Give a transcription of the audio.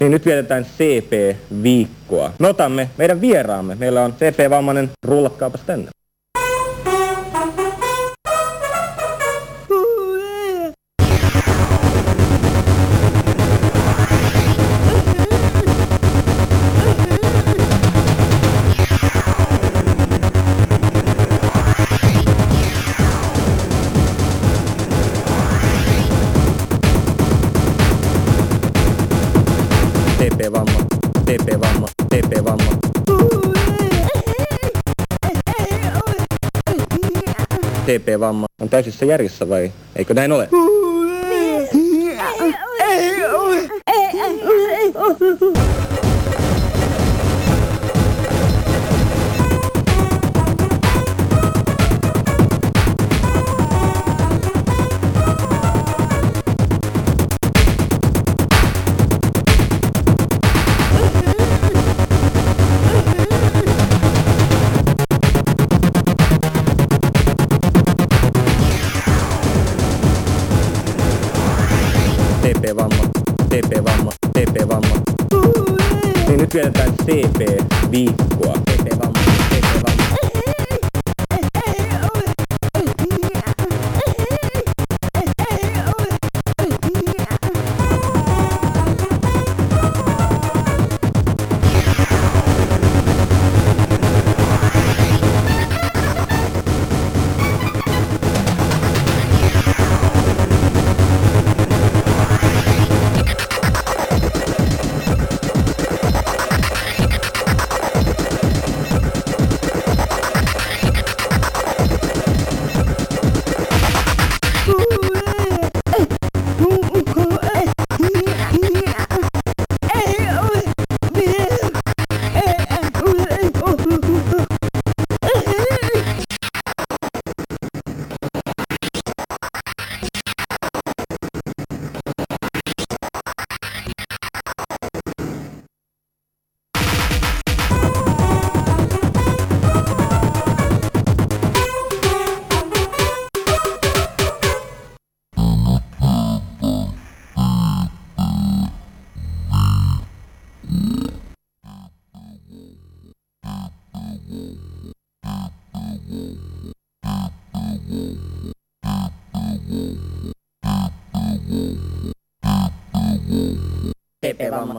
Niin nyt vietetään CP-viikkoa. Me otamme meidän vieraamme. Meillä on CP-vammainen. Rullatkaapas tänne. TP-vamma, TP-vamma, TP-vamma. TP-vamma on täysissä järjessä vai eikö näin ole? TP-vamma, TP-vamma, TP-vamma. Niin nyt vietetään CP-viikkoa. TP-vamma, TP-vamma. TP-vamma.